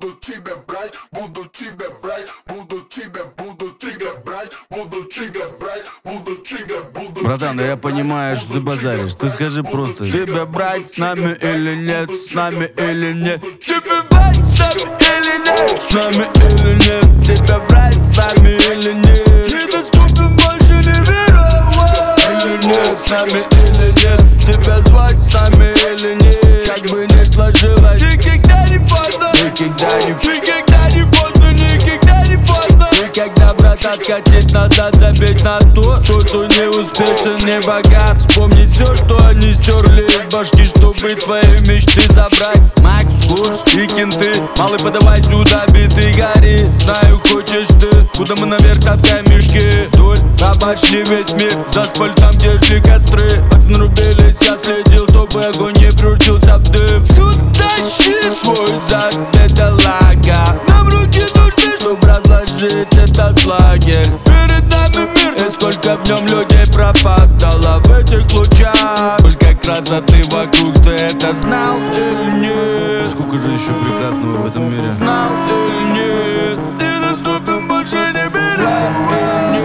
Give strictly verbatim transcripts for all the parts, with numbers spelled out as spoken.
буду тебя брать, буду тебя брать, буду тебя, буду тебя брать, буду тебя брать, буду тебя, буду. Братан, да я понимаю, что ты базаришь. Ты скажи просто: тебя брать с нами или нет, с нами или нет? Тебя брать с нами или нет, с нами или нет? Тебя брать с нами или нет? Недоступен больше не мировой или нет, с нами или нет? Тебя звать с нами или нет? Как бы ни сложилось, никогда не поздно, никогда не, никогда не поздно, никогда не поздно. Никогда, брат, откатить назад, забить на то, то, что не успешен, не богат. Вспомнить все, что они стерли из башки, чтобы твои мечты забрать. Макс, Курс и кенты, малый, подавай сюда, биты гори. Знаю, хочешь ты, куда мы наверх таскаем мешки. Вдоль обошли весь мир, заспали там, где жгли костры. Пацаны рубились, я следил, чтобы огонь не превратился в дым. Суд, тащи свой зад, это лага. Нам руки нужны, чтобы разложить этот лагерь. Перед нами мир, и сколько в нем людей пропадало в этих лучах. Сколько красоты вокруг, ты это знал или нет? Сколько же еще прекрасного в этом мире? Знал или нет? Ты доступен больше не мира или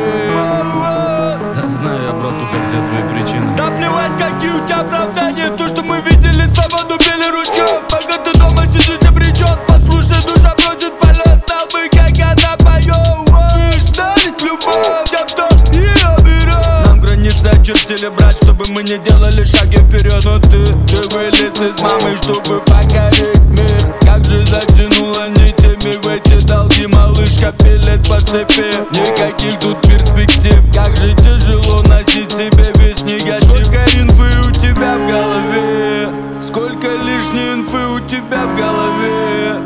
нет? Да знаю я, братуха, все твои причины. Да плевать, какие у тебя оправдания. То, что мы видели, свободу били ручьем. Пока ты дома сидишь обречен, послушай, душа просит полет. Знал бы, как она поет. Лишь дарит любовь тем, кто ее берет. Нам границы очертили, брат, чтобы мы не делали шаги вперед. Но ты, ты вылез из мамы, чтобы покорить мир. Как же затянуло нитями в эти долги, малышка пилит по цепи. Никаких тут перспектив, как же тяжело носить себе весь негатив. Сколько инфы у тебя в голове, сколько лишней инфы у тебя в голове.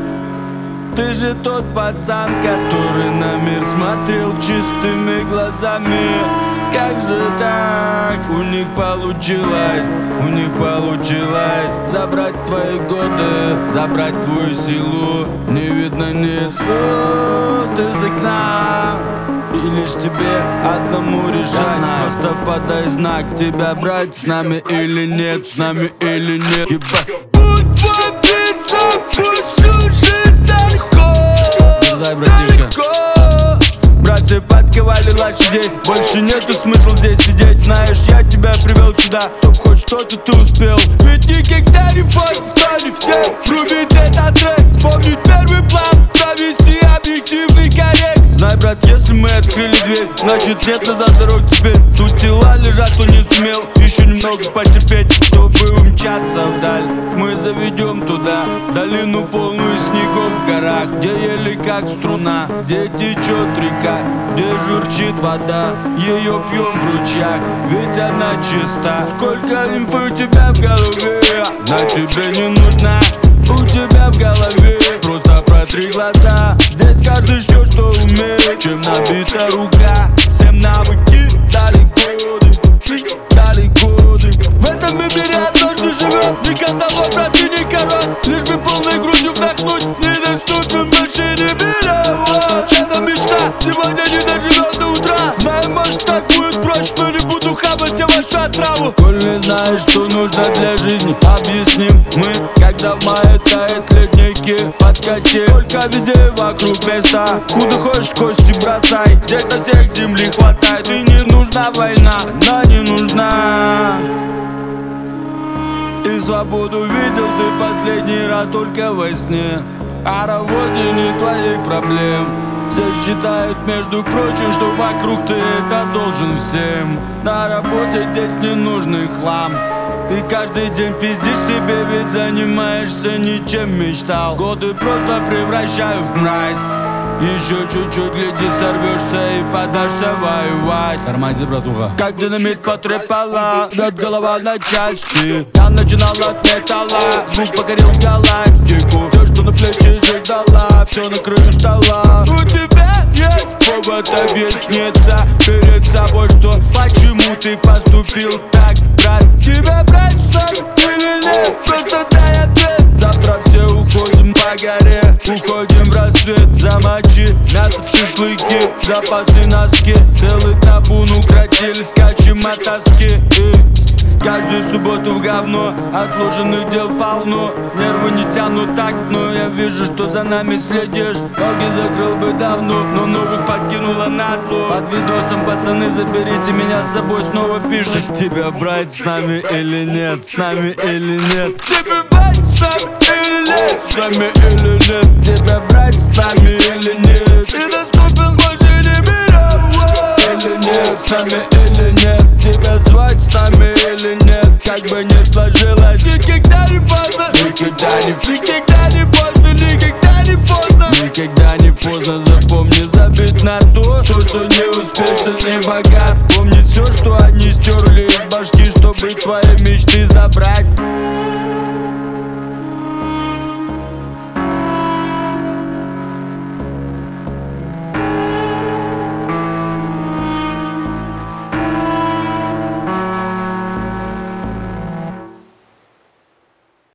Ты же тот пацан, который на мир смотрел чистыми глазами. Как же так? У них получилось, у них получилось забрать твои годы, забрать твою силу. Не видно ни звезд из окна, и лишь тебе одному решать. Просто подай знак, тебя брать с нами или нет, с нами или нет. Будь побиться, пусть всю жизнь легко, легко. Братья подковали лошадей, больше нету смысла здесь сидеть. Знаешь, я тебя привел сюда, чтоб хоть что-то ты успел. Ведь никогда не поздно, стали все врубить этот трек. Вспомнить первый план, провести объективный коррект. Знай, брат, если мы открыли дверь, значит нет назад дорог теперь. Тут тела лежат, кто не сумел еще немного потерпеть, чтобы умчаться вдаль. Мы заведем туда долину, полную снегов в горах, где ели как струна, где течет река, где журчит вода, ее пьем в ручьях, ведь она чиста. Сколько инфы у тебя в голове, на тебе не нужна. У тебя в голове просто протри глаза. Здесь каждый все, что умеет, чем набита рука. Всем навыки дали годы, дали годы. В этом мире однажды живет, никого, брат, и не король. Лишь бы полной грудью вдохнуть, недоступен больше не мировой. Это мечта, сегодня не доживет до утра. Знаю, может так будет проще, но не буду хавать я вашу отраву. Коль не знаешь, что нужно для жизни, объясним мы. Когда в мае тает ледники, подкати. Только везде вокруг места, куда хочешь кости бросай. Где-то всех земли хватает, и не нужна война, она не нужна. И свободу видел ты последний раз только во сне. А работе не твоих проблем. Все считают, между прочим, что вокруг ты это должен всем. На работе деть ненужный хлам. Ты каждый день пиздишь себе, ведь занимаешься ничем мечтал. Годы просто превращаю в мразь. Еще чуть-чуть, гляди, сорвешься и подашься воевать. Тормози, братуха. Как динамит потрепала, бьет голова на части. Я начинал от металла, звук покорил галактику. Все, что на плечи жизнь дала, все на краю стола. У тебя есть повод объясниться перед собой, что почему ты поступил так, брат. Тебя брать с нами или нет, просто дай ответ. Завтра все уходим по горе. уходим в рассвет. Замочи мясо в шашлыки, запасные носки. Целый табун укротили, скачем от тоски. И каждую субботу в говно, отложенных дел полно. Нервы не тянут так, но я вижу, что за нами следишь. Ноги закрыл бы давно, но новых подкинуло назло. Под видосом, пацаны, заберите меня с собой, снова пишет. Тебя брать с нами или нет, с нами или нет. Тебя брать с нами или нет, с нами или нет. Тебя брать с нами или нет. Ты доступен больше не мировой. Или нет, с нами или нет. Тебя звать с нами или нет. Как бы не сложилось, никогда не поздно. Никогда не, никогда не поздно, никогда не поздно. Никогда не поздно, запомни, забить на то, то, что не успешен, не богат. Помни все, что они стерли из башки, чтобы твои мечты забрать.